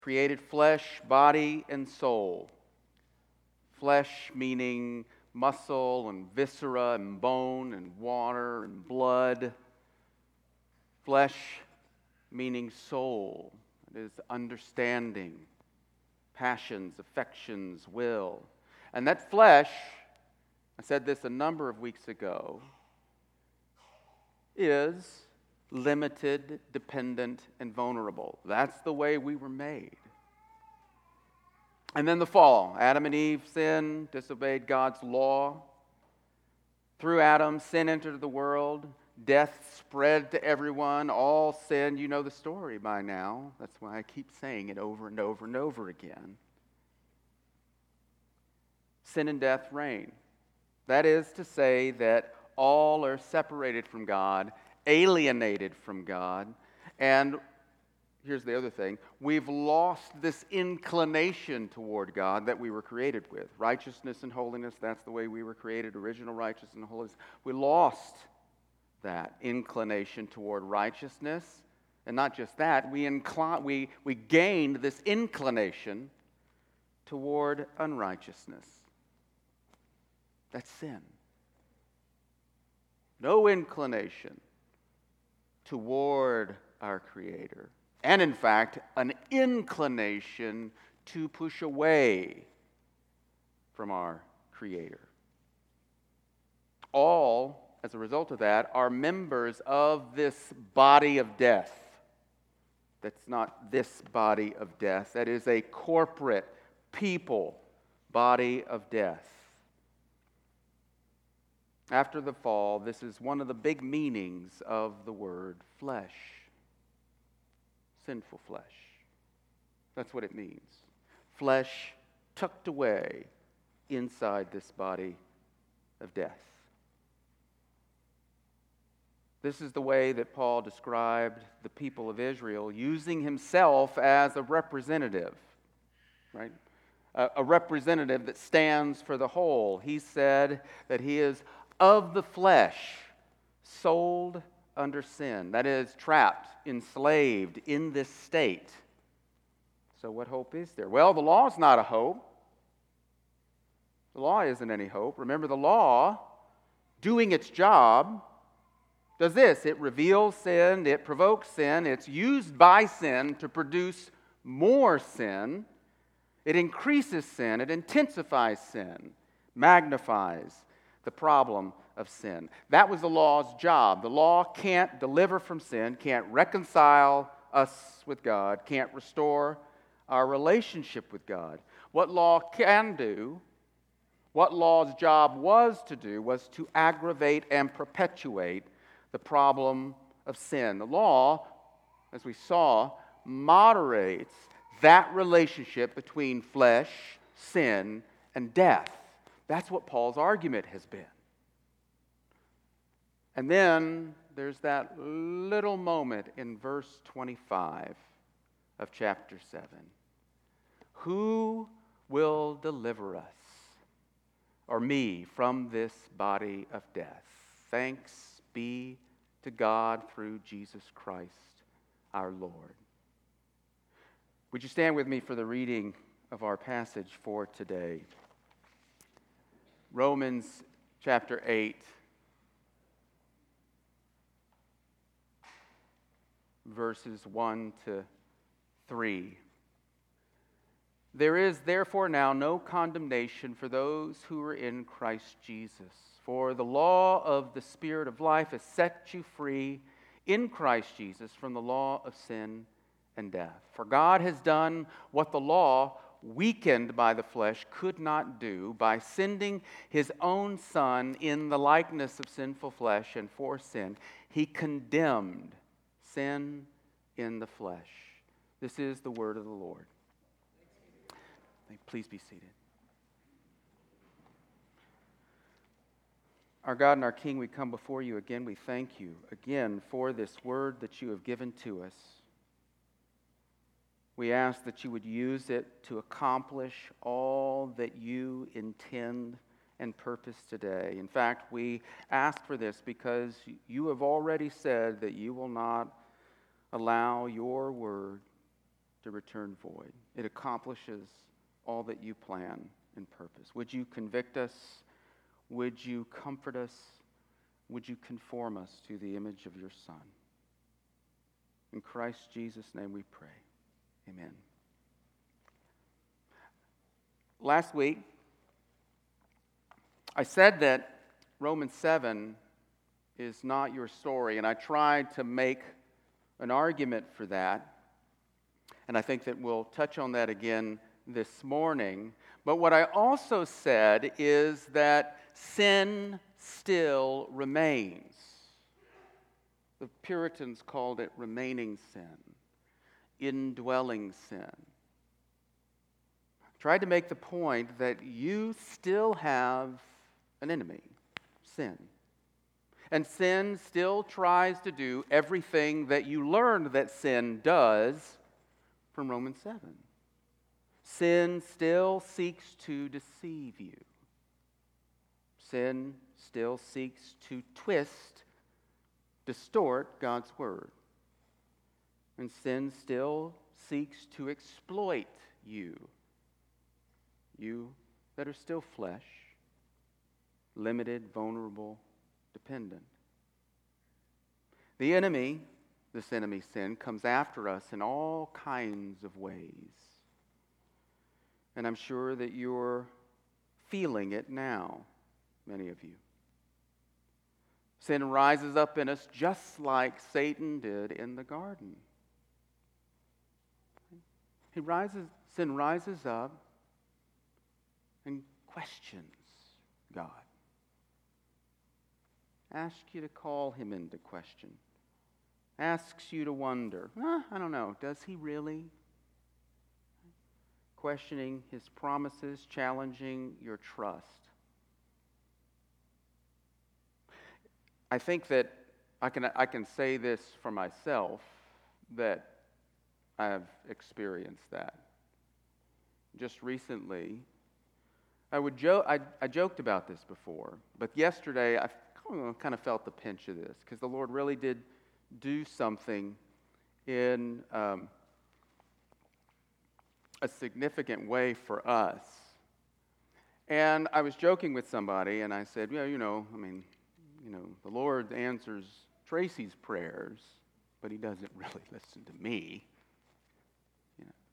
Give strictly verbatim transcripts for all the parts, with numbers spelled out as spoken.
created flesh, body, and soul. Flesh meaning muscle and viscera and bone and water and blood. Flesh meaning soul. It is understanding, passions, affections, will. And that flesh, I said this a number of weeks ago, is limited, dependent, and vulnerable. That's the way we were made. And then the fall. Adam and Eve sinned, disobeyed God's law. Through Adam, sin entered the world. Death spread to everyone. All sin. You know the story by now. That's why I keep saying it over and over and over again. Sin and death reign. That is to say that all are separated from God, alienated from God, and here's the other thing. We've lost this inclination toward God that we were created with. Righteousness and holiness, that's the way we were created, original righteousness and holiness. We lost that inclination toward righteousness. And not just that, we, incline, we, we gained this inclination toward unrighteousness. That's sin. No inclination toward our Creator. And in fact, an inclination to push away from our Creator. All, as a result of that, are members of this body of death. That's not this body of death. That is a corporate, people body of death. After the fall, this is one of the big meanings of the word flesh. Sinful flesh. That's what it means. Flesh tucked away inside this body of death. This is the way that Paul described the people of Israel, using himself as a representative, right? A, a representative that stands for the whole. He said that he is of the flesh, sold under sin. That is, trapped, enslaved in this state. So what hope is there? Well, the law is not a hope. The law isn't any hope. Remember, the law, doing its job, does this. It reveals sin, it provokes sin, it's used by sin to produce more sin. It increases sin, it intensifies sin, magnifies the problem of sin. That was the law's job. The law can't deliver from sin, can't reconcile us with God, can't restore our relationship with God. What law can do, what law's job was to do, was to aggravate and perpetuate the problem of sin. The law, as we saw, moderates that relationship between flesh, sin, and death. That's what Paul's argument has been. And then there's that little moment in verse twenty-five of chapter seven. Who will deliver us, or me, from this body of death? Thanks be to God through Jesus Christ our Lord. Would you stand with me for the reading of our passage for today? Romans chapter eight, verses one to three. There is therefore now no condemnation for those who are in Christ Jesus. For the law of the Spirit of life has set you free in Christ Jesus from the law of sin and death. For God has done what the law, weakened by the flesh, could not do by sending his own Son in the likeness of sinful flesh, and for sin he condemned sin in the flesh. This is the word of the Lord. Please be seated. Our God and our King, we come before you again. We thank you again for this word that you have given to us. We ask that you would use it to accomplish all that you intend and purpose today. In fact, we ask for this because you have already said that you will not allow your word to return void. It accomplishes all that you plan and purpose. Would you convict us? Would you comfort us? Would you conform us to the image of your Son? In Christ Jesus' name we pray. Amen. Last week, I said that Romans seven is not your story, and I tried to make an argument for that. And I think that we'll touch on that again this morning. But what I also said is that sin still remains. The Puritans called it remaining sin, indwelling sin. I tried to make the point that you still have an enemy, sin. And sin still tries to do everything that you learned that sin does from Romans seven. Sin still seeks to deceive you. Sin still seeks to twist, distort God's word. And sin still seeks to exploit you. You that are still flesh, limited, vulnerable, dependent. The enemy, this enemy sin, comes after us in all kinds of ways. And I'm sure that you're feeling it now, many of you. Sin rises up in us just like Satan did in the garden. He rises, sin rises up and questions God. Asks you to call him into question. Asks you to wonder, eh, I don't know, does he really? Questioning his promises, challenging your trust. I think that I can I can say this for myself, that I have experienced that. Just recently, I would joke. I, I joked about this before, but yesterday I kind of felt the pinch of this because the Lord really did do something in um, a significant way for us. And I was joking with somebody, and I said, "Yeah, you know, I mean, you know, the Lord answers Tracy's prayers, but He doesn't really listen to me." You know,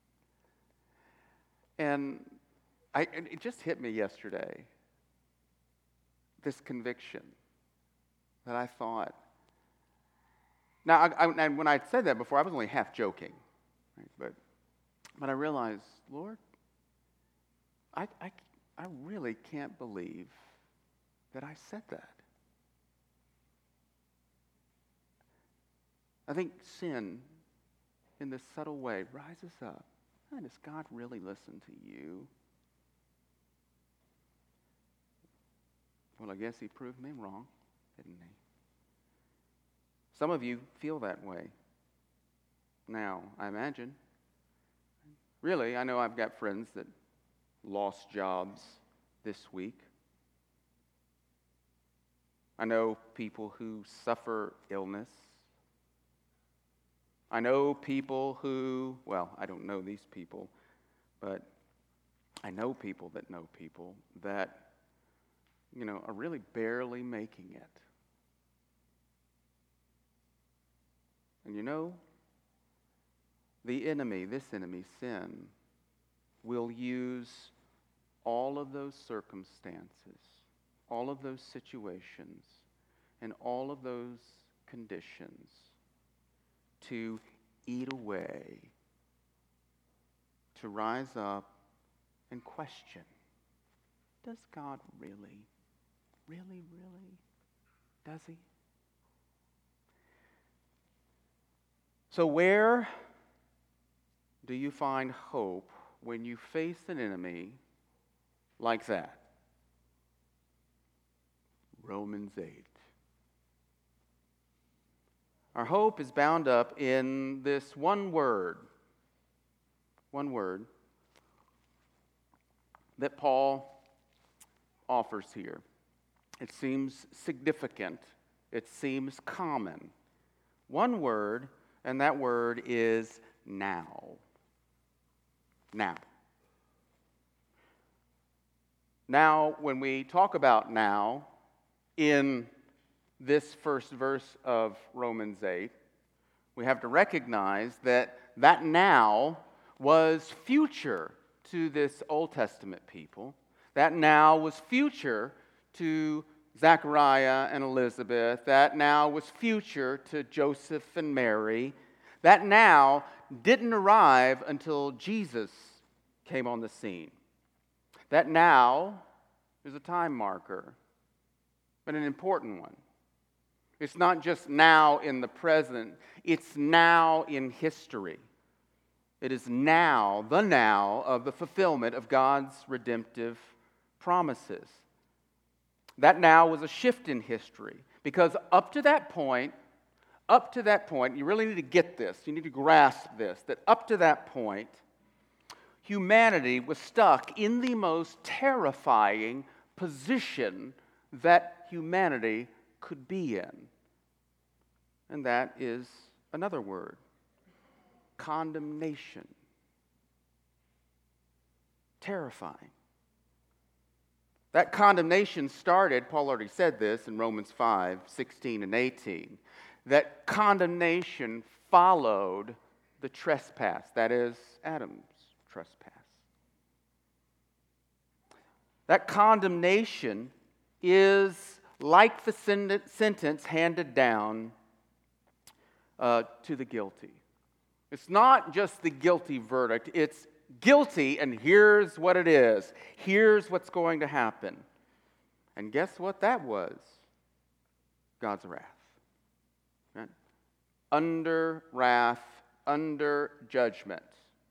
and I, and it just hit me yesterday. This conviction that I thought. Now, I, I, and when I said that before, I was only half joking, right? but but I realized, Lord, I, I I really can't believe that I said that. I think sin, in this subtle way, rises up. Man, does God really listen to you? Well, I guess He proved me wrong, didn't He? Some of you feel that way now, I imagine. Really, I know I've got friends that lost jobs this week. I know people who suffer illness. I know people who, well, I don't know these people, but I know people that know people that, you know, are really barely making it. And you know, the enemy, this enemy, sin, will use all of those circumstances, all of those situations, and all of those conditions to eat away, to rise up and question, does God really, really, really, does He? So where do you find hope when you face an enemy like that? Romans eight. Our hope is bound up in this one word, one word that Paul offers here. It seems significant. It seems common. One word, and that word is now. Now. Now, when we talk about now in this first verse of Romans eight, we have to recognize that that now was future to this Old Testament people. That now was future to Zechariah and Elizabeth. That now was future to Joseph and Mary. That now didn't arrive until Jesus came on the scene. That now is a time marker, but an important one. It's not just now in the present, it's now in history. It is now, the now, of the fulfillment of God's redemptive promises. That now was a shift in history, because up to that point, up to that point, you really need to get this, you need to grasp this, that up to that point, humanity was stuck in the most terrifying position that humanity could be in. And that is another word: condemnation. Terrifying. That condemnation started, Paul already said this in Romans five, sixteen and eighteen, that condemnation followed the trespass, that is, Adam's trespass. That condemnation is like the sen- sentence handed down uh, to the guilty. It's not just the guilty verdict, it's guilty, and here's what it is. Here's what's going to happen. And guess what that was? God's wrath. Right? Under wrath, under judgment.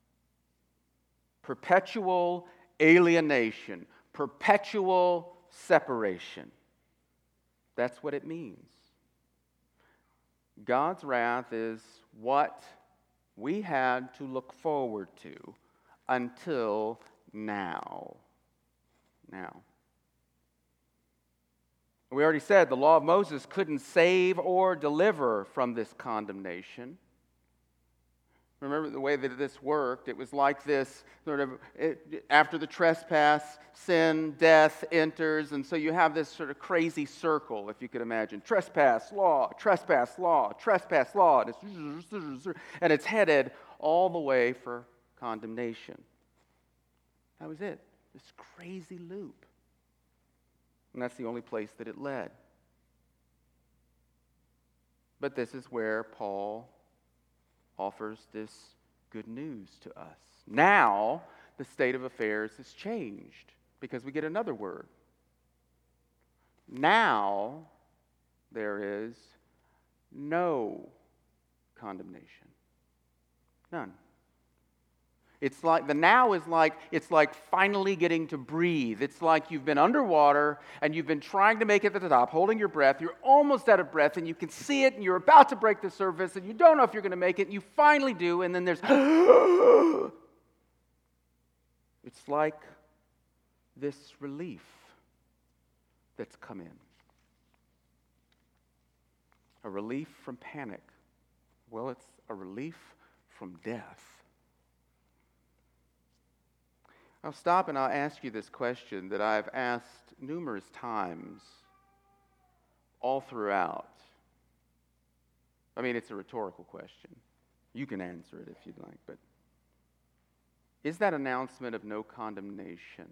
Perpetual alienation. Perpetual separation. That's what it means. God's wrath is what we had to look forward to until now. Now. We already said the law of Moses couldn't save or deliver from this condemnation. Remember the way that this worked? It was like this, sort of, it, after the trespass, sin, death enters, and so you have this sort of crazy circle, if you could imagine. Trespass, law, trespass, law, trespass, law, and it's, and it's headed all the way for condemnation. That was it, this crazy loop. And that's the only place that it led. But this is where Paul offers this good news to us. Now, the state of affairs has changed because we get another word. Now, there is no condemnation. None. It's like, the now is like, it's like finally getting to breathe. It's like you've been underwater and you've been trying to make it to the top, holding your breath. You're almost out of breath and you can see it and you're about to break the surface and you don't know if you're going to make it. And you finally do, and then there's... It's like this relief that's come in. A relief from panic. Well, it's a relief from death. I'll stop and I'll ask you this question that I've asked numerous times all throughout. I mean, it's a rhetorical question. You can answer it if you'd like, but is that announcement of no condemnation,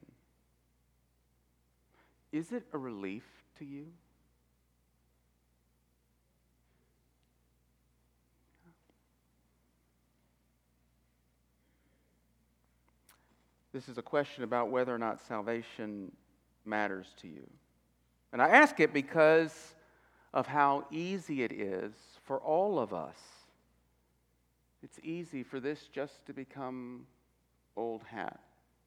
is it a relief to you? This is a question about whether or not salvation matters to you. And I ask it because of how easy it is for all of us. It's easy for this just to become old hat.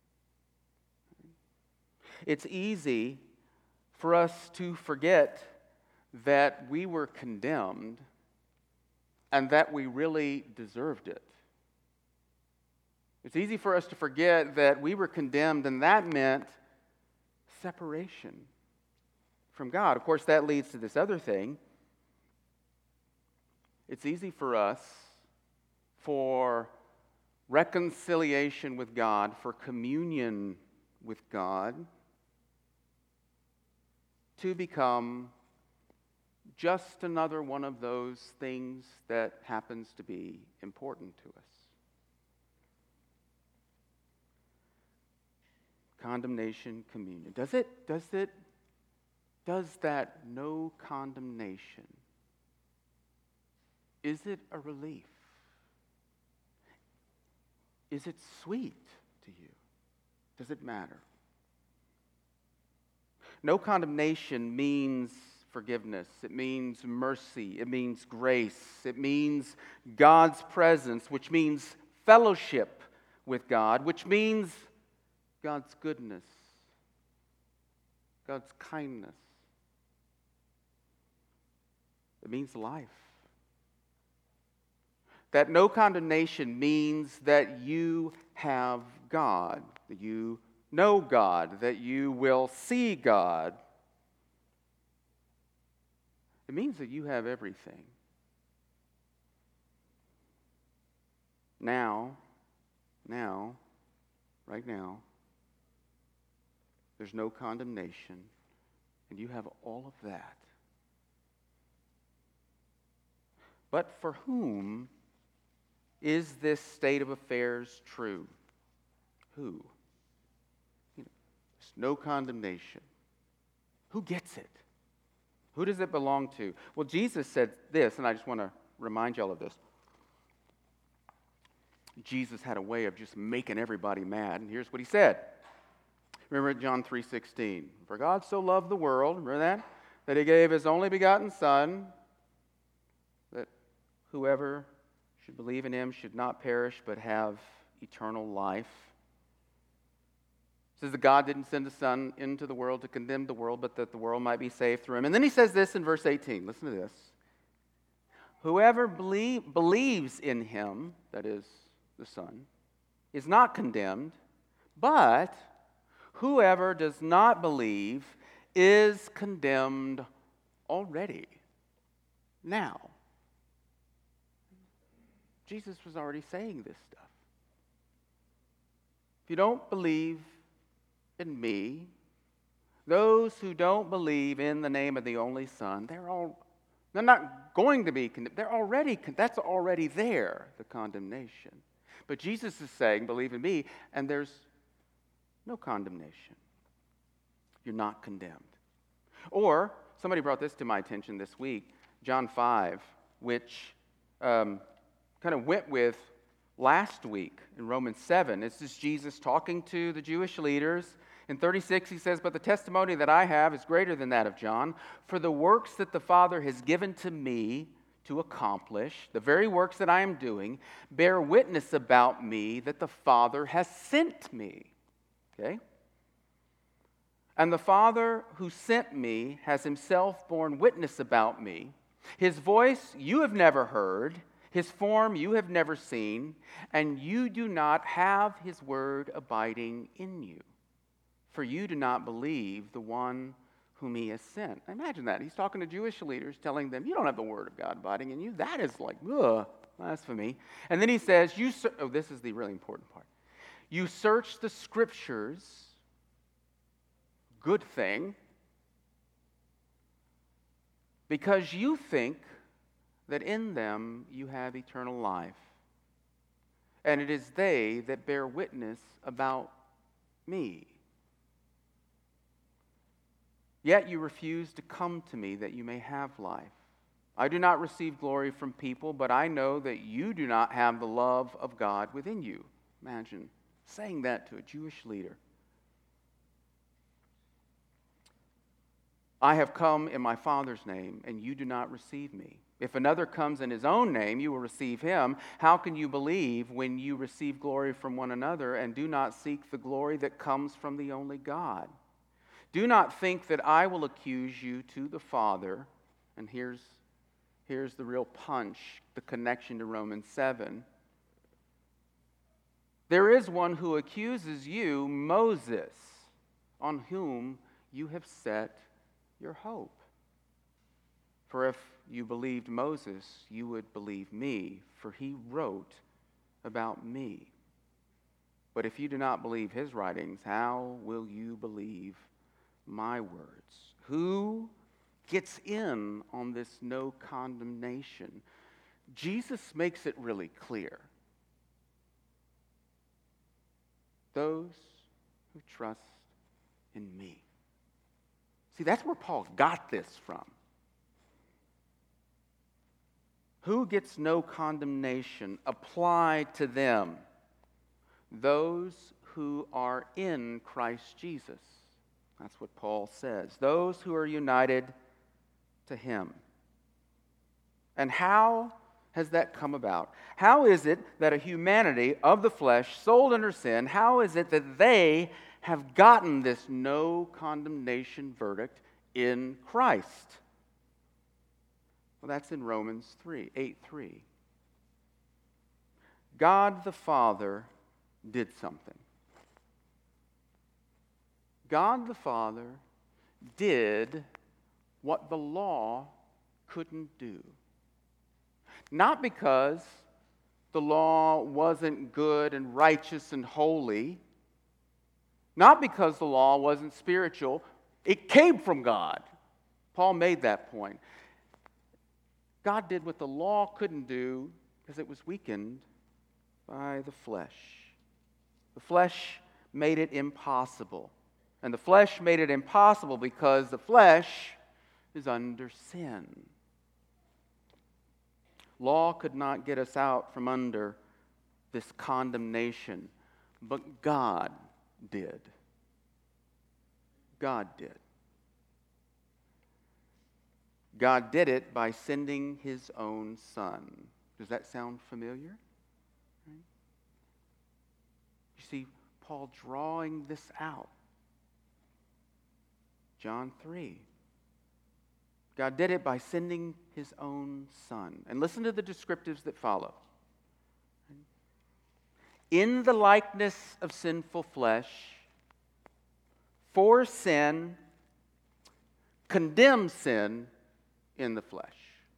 It's easy for us to forget that we were condemned and that we really deserved it. It's easy for us to forget that we were condemned and that meant separation from God. Of course, that leads to this other thing. It's easy for us, for reconciliation with God, for communion with God, to become just another one of those things that happens to be important to us. Condemnation, communion. Does it, does it, does that no condemnation, is it a relief? Is it sweet to you? Does it matter? No condemnation means forgiveness. It means mercy. It means grace. It means God's presence, which means fellowship with God, which means God's goodness, God's kindness. It means life. That no condemnation means that you have God, that you know God, that you will see God. It means that you have everything. Now, now, right now, there's no condemnation, and you have all of that. But for whom is this state of affairs true? Who? You know, there's no condemnation. Who gets it? Who does it belong to? Well, Jesus said this, and I just want to remind you all of this. Jesus had a way of just making everybody mad, and here's what he said. Remember John three sixteen. For God so loved the world, remember that? That he gave his only begotten Son, that whoever should believe in him should not perish but have eternal life. It says that God didn't send the Son into the world to condemn the world, but that the world might be saved through him. And then he says this in verse eighteen. Listen to this. Whoever believe, believes in him, that is the Son, is not condemned, but whoever does not believe is condemned already. Now, Jesus was already saying this stuff. If you don't believe in me, those who don't believe in the name of the only Son, they're all they're not going to be condemned. They're already that's already there, the condemnation. But Jesus is saying, believe in me, and there's no condemnation. You're not condemned. Or somebody brought this to my attention this week, John five, which um, kind of went with last week in Romans seven. This is Jesus talking to the Jewish leaders. In thirty-six, he says, but the testimony that I have is greater than that of John, for the works that the Father has given to me to accomplish, the very works that I am doing, bear witness about me that the Father has sent me. Okay? And the Father who sent me has himself borne witness about me. His voice you have never heard, his form you have never seen, and you do not have his word abiding in you. For you do not believe the one whom he has sent. Imagine that. He's talking to Jewish leaders, telling them, you don't have the word of God abiding in you. That is like, ugh, blasphemy. And then he says, you. Ser- oh, this is the really important part. You search the scriptures, good thing, because you think that in them you have eternal life. And it is they that bear witness about me. Yet you refuse to come to me that you may have life. I do not receive glory from people, but I know that you do not have the love of God within you. Imagine saying that to a Jewish leader. I have come in my Father's name, and you do not receive me. If another comes in his own name, you will receive him. How can you believe when you receive glory from one another and do not seek the glory that comes from the only God? Do not think that I will accuse you to the Father. And here's, here's the real punch, the connection to Romans seven. There is one who accuses you, Moses, on whom you have set your hope. For if you believed Moses, you would believe me, for he wrote about me. But if you do not believe his writings, how will you believe my words? Who gets in on this no condemnation? Jesus makes it really clear. Those who trust in me. See, that's where Paul got this from. Who gets no condemnation applied to them? Those who are in Christ Jesus. That's what Paul says. Those who are united to him. And how has that come about? How is it that a humanity of the flesh, sold under sin, how is it that they have gotten this no condemnation verdict in Christ? Well, that's in Romans three, eight three. God the Father did something. God the Father did what the law couldn't do. Not because the law wasn't good and righteous and holy. Not because the law wasn't spiritual. It came from God. Paul made that point. God did what the law couldn't do because it was weakened by the flesh. The flesh made it impossible. And the flesh made it impossible because the flesh is under sin. Law could not get us out from under this condemnation, but God did. God did. God did it by sending his own Son. Does that sound familiar? Right? You see, Paul drawing this out. John three. God did it by sending his own Son. And listen to the descriptives that follow. In the likeness of sinful flesh, for sin, condemns sin in the flesh.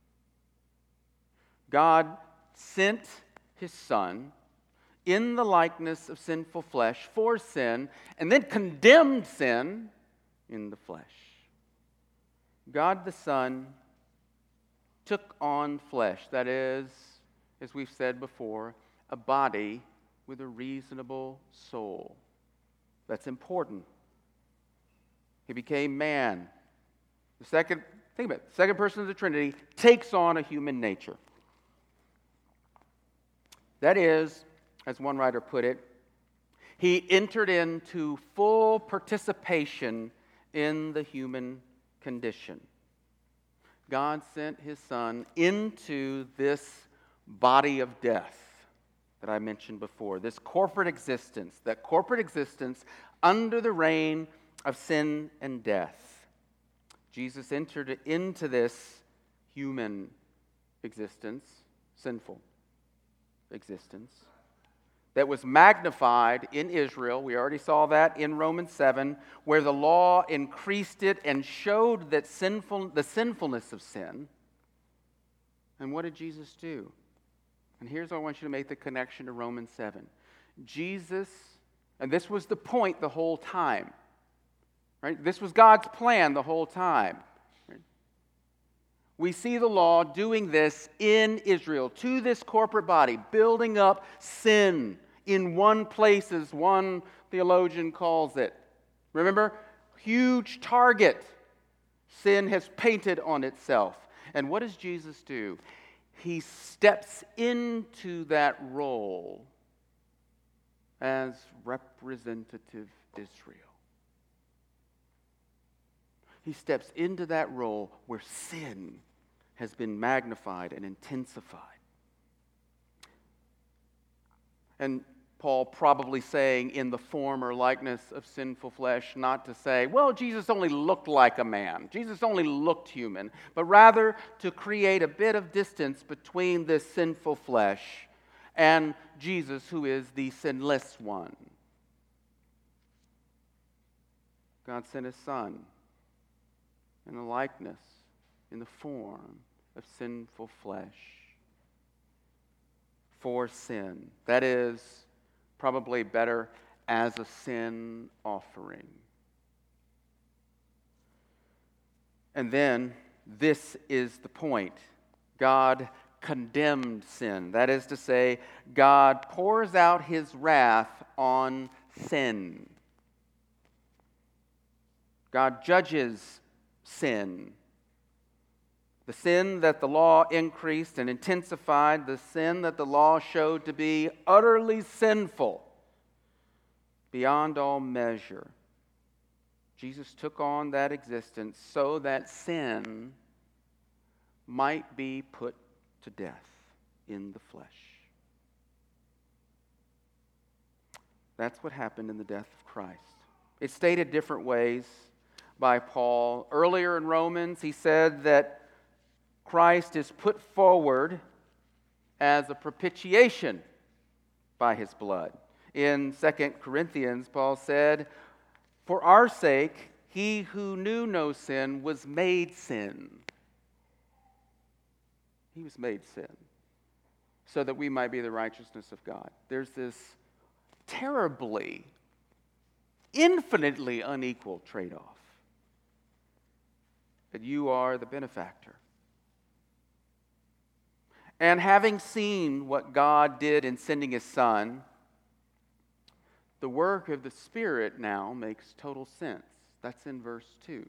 God sent his Son in the likeness of sinful flesh for sin, and then condemned sin in the flesh. God the Son took on flesh, that is, as we've said before, a body with a reasonable soul. That's important. He became man. The second, think about it, the second person of the Trinity takes on a human nature. That is, as one writer put it, he entered into full participation in the human condition. God sent his Son into this body of death that I mentioned before, this corporate existence, that corporate existence under the reign of sin and death. Jesus entered into this human existence, sinful existence, that was magnified in Israel. We already saw that in Romans seven, where the law increased it and showed that sinful, the sinfulness of sin. And what did Jesus do? And here's where I want you to make the connection to Romans seven. Jesus, and this was the point the whole time, right? This was God's plan the whole time. Right? We see the law doing this in Israel, to this corporate body, building up sin in one place, as one theologian calls it. Remember? Huge target sin has painted on itself. And what does Jesus do? He steps into that role as representative Israel. He steps into that role where sin has been magnified and intensified. And Paul probably saying in the form or likeness of sinful flesh, not to say, well, Jesus only looked like a man. Jesus only looked human. But rather to create a bit of distance between this sinful flesh and Jesus, who is the sinless one. God sent his Son in the likeness, in the form of sinful flesh for sin. That is, probably better as a sin offering. And then, this is the point. God condemned sin. That is to say, God pours out his wrath on sin. God judges sin. The sin that the law increased and intensified, the sin that the law showed to be utterly sinful, beyond all measure. Jesus took on that existence so that sin might be put to death in the flesh. That's what happened in the death of Christ. It's stated different ways by Paul. Earlier in Romans, he said that Christ is put forward as a propitiation by his blood. In Second Corinthians, Paul said, "For our sake, he who knew no sin was made sin." He was made sin so that we might be the righteousness of God. There's this terribly, infinitely unequal trade-off. That you are the benefactor. And having seen what God did in sending his Son, the work of the Spirit now makes total sense. That's in verse two.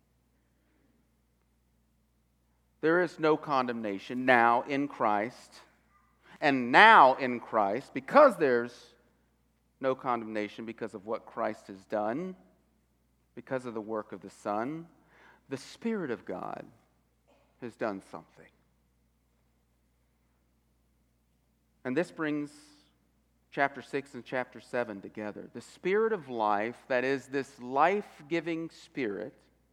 There is no condemnation now in Christ. And now in Christ, because there's no condemnation because of what Christ has done, because of the work of the Son, the Spirit of God has done something. And this brings chapter six and chapter seven together. The Spirit of life, that is, this life-giving Spirit,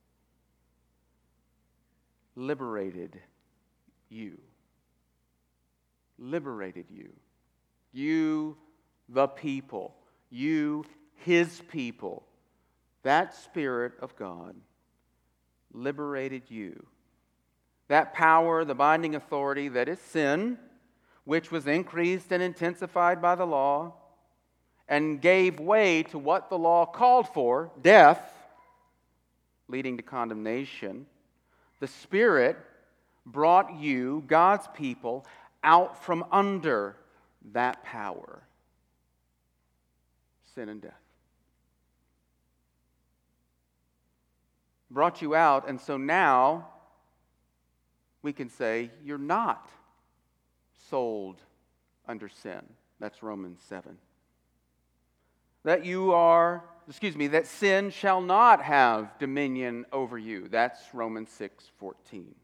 liberated you. Liberated you. You, the people. You, his people. That Spirit of God liberated you. That power, the binding authority that is sin, which was increased and intensified by the law, and gave way to what the law called for, death, leading to condemnation. The Spirit brought you, God's people, out from under that power, sin and death. Brought you out, and so now we can say you're not sold under sin. That's Romans seven. That you are, excuse me, that sin shall not have dominion over you. That's Romans six fourteen.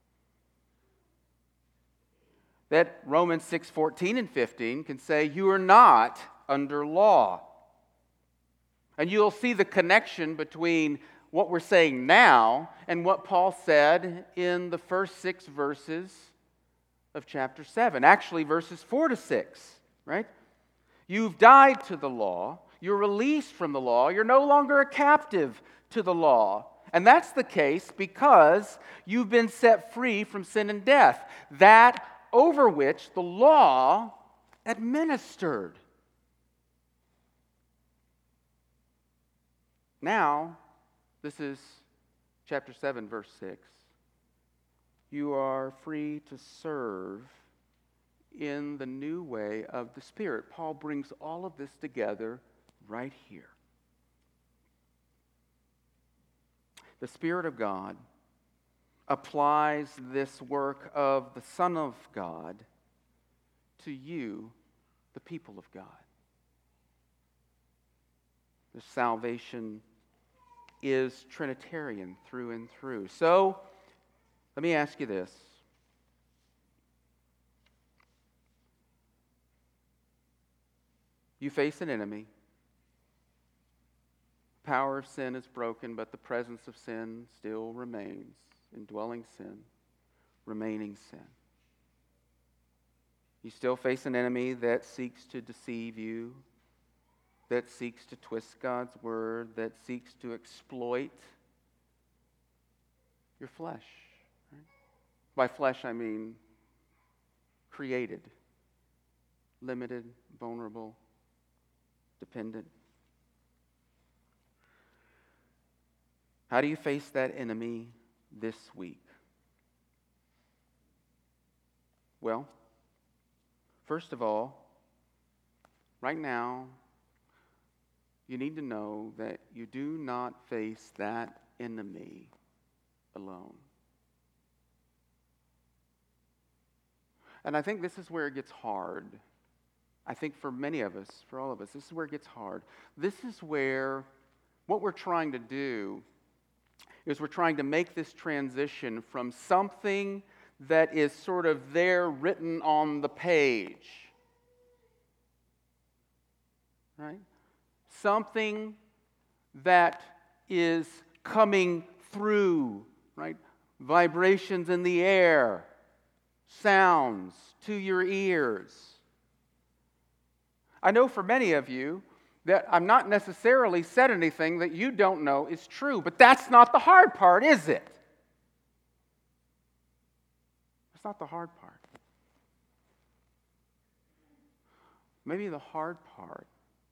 That Romans six fourteen and fifteen can say you are not under law. And you'll see the connection between what we're saying now and what Paul said in the first six verses of chapter seven. Actually, verses four to six, right? You've died to the law. You're released from the law. You're no longer a captive to the law. And that's the case because you've been set free from sin and death, that over which the law administered. Now, this is chapter seven, verse six. You are free to serve in the new way of the Spirit. Paul brings all of this together right here. The Spirit of God applies this work of the Son of God to you, the people of God. The salvation is Trinitarian through and through. So, let me ask you this. You face an enemy. The power of sin is broken, but the presence of sin still remains. Indwelling sin, remaining sin. You still face an enemy that seeks to deceive you, that seeks to twist God's word, that seeks to exploit your flesh. By flesh, I mean created, limited, vulnerable, dependent? How do you face that enemy this week? Well, first of all, right now, you need to know that you do not face that enemy alone. And I think this is where it gets hard. I think for many of us, for all of us, this is where it gets hard. This is where what we're trying to do is we're trying to make this transition from something that is sort of there written on the page, right? Something that is coming through, right? Vibrations in the air, sounds to your ears. I know for many of you that I'm not necessarily said anything that you don't know is true, but that's not the hard part, is it? That's not the hard part. Maybe the hard part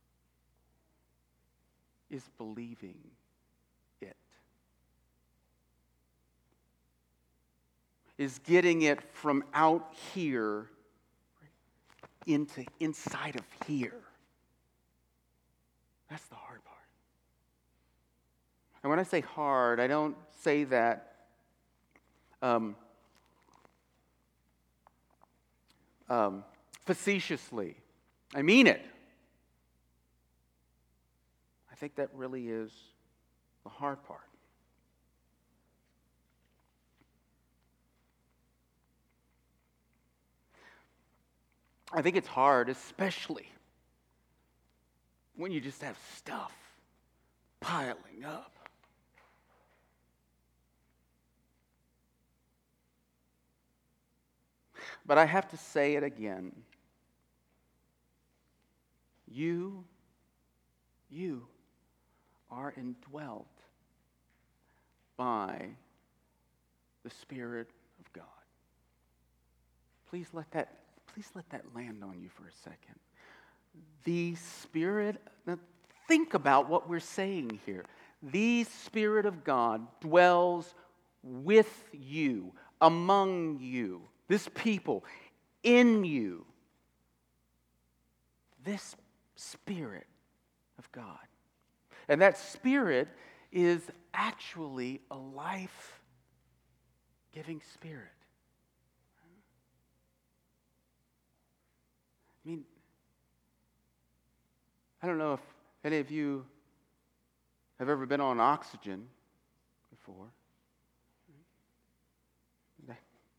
is believing it. Is getting it from out here into inside of here. That's the hard part. And when I say hard, I don't say that um, um, facetiously. I mean it. I think that really is the hard part. I think it's hard, especially when you just have stuff piling up. But I have to say it again. You, you are indwelt by the Spirit of God. Please let that, please let that land on you for a second. The Spirit, now think about what we're saying here. The Spirit of God dwells with you, among you, this people, in you. This Spirit of God. And that Spirit is actually a life-giving Spirit. I mean, I don't know if any of you have ever been on oxygen before. I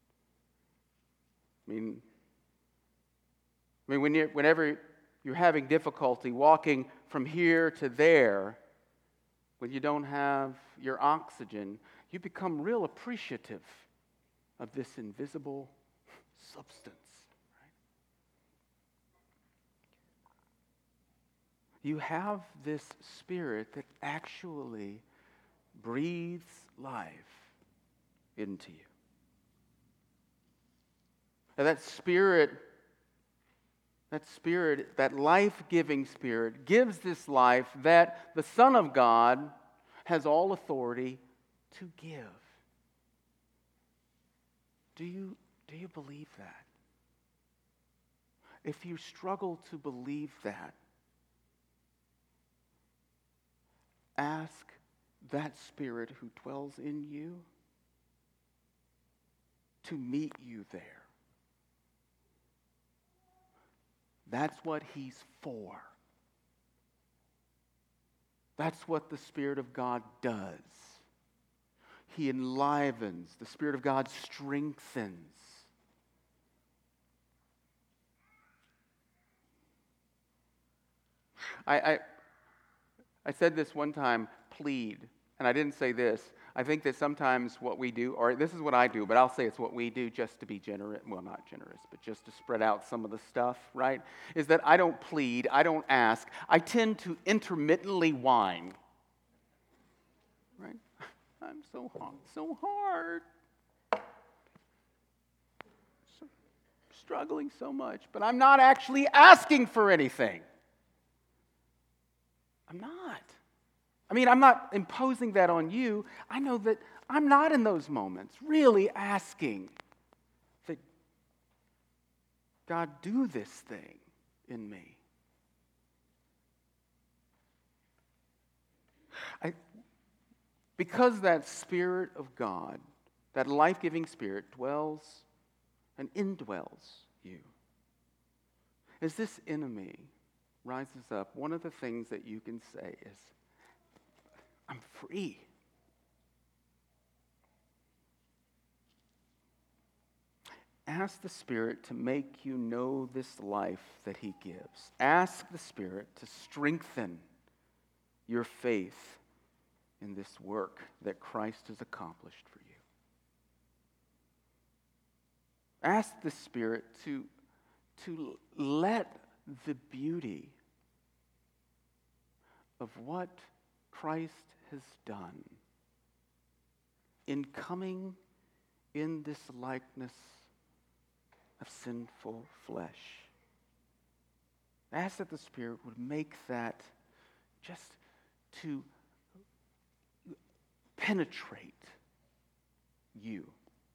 mean, I mean, when you're, whenever you're having difficulty walking from here to there, when you don't have your oxygen, you become real appreciative of this invisible substance. You have this Spirit that actually breathes life into you. And that Spirit, that Spirit, that life-giving Spirit gives this life that the Son of God has all authority to give. Do you, do you believe that? If you struggle to believe that, ask that Spirit who dwells in you to meet you there. That's what He's for. That's what the Spirit of God does. He enlivens. The Spirit of God strengthens. I, I I said this one time, plead, and I didn't say this. I think that sometimes what we do, or this is what I do, but I'll say it's what we do just to be generous, well, not generous, but just to spread out some of the stuff, right? Is that I don't plead, I don't ask. I tend to intermittently whine, right? I'm so hard, so hard. So, struggling so much, but I'm not actually asking for anything. I'm not. I mean, I'm not imposing that on you. I know that I'm not in those moments, really asking that God do this thing in me. I, because that Spirit of God, that life-giving Spirit dwells and indwells you. As this enemy rises up, one of the things that you can say is, I'm free. Ask the Spirit to make you know this life that He gives. Ask the Spirit to strengthen your faith in this work that Christ has accomplished for you. Ask the Spirit to, to let the beauty of what Christ has done in coming in this likeness of sinful flesh. Ask that the Spirit would make that just to penetrate you.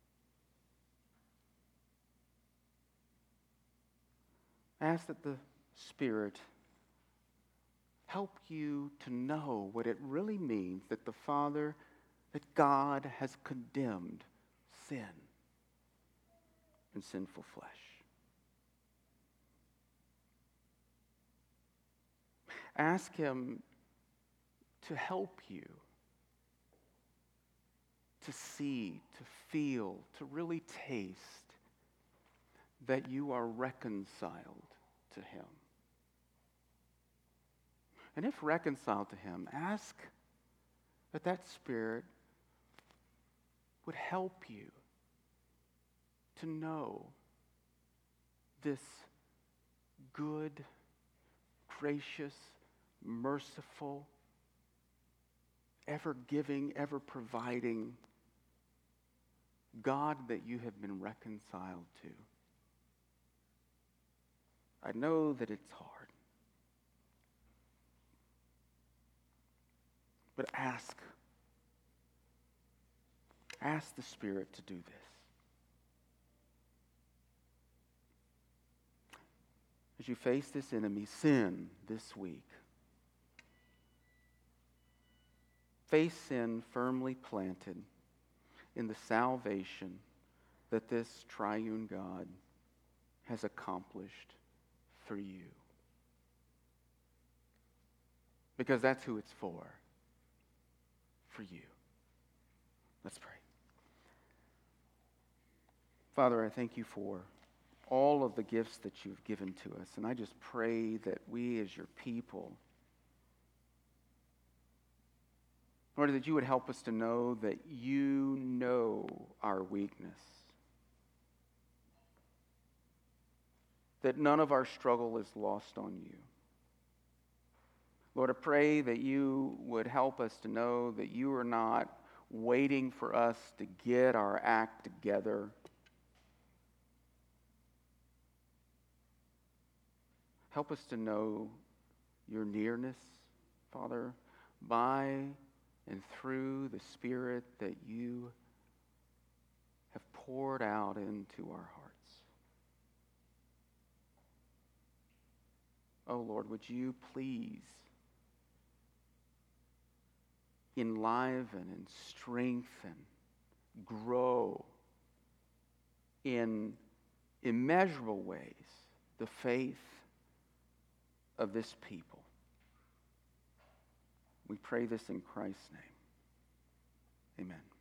Ask that the Spirit help you to know what it really means that the Father, that God has condemned sin and sinful flesh. Ask Him to help you to see, to feel, to really taste that you are reconciled to Him. And if reconciled to Him, ask that that Spirit would help you to know this good, gracious, merciful, ever-giving, ever-providing God that you have been reconciled to. I know that it's hard. But ask. Ask the Spirit to do this. As you face this enemy, sin this week, face sin firmly planted in the salvation that this triune God has accomplished for you. Because that's who it's for. For you. Let's pray. Father, I thank you for all of the gifts that you've given to us. And I just pray that we as your people, Lord, that you would help us to know that you know our weakness. That none of our struggle is lost on you. Lord, I pray that you would help us to know that you are not waiting for us to get our act together. Help us to know your nearness, Father, by and through the Spirit that you have poured out into our hearts. Oh Lord, would you please enliven and strengthen, grow in immeasurable ways the faith of this people. We pray this in Christ's name. Amen.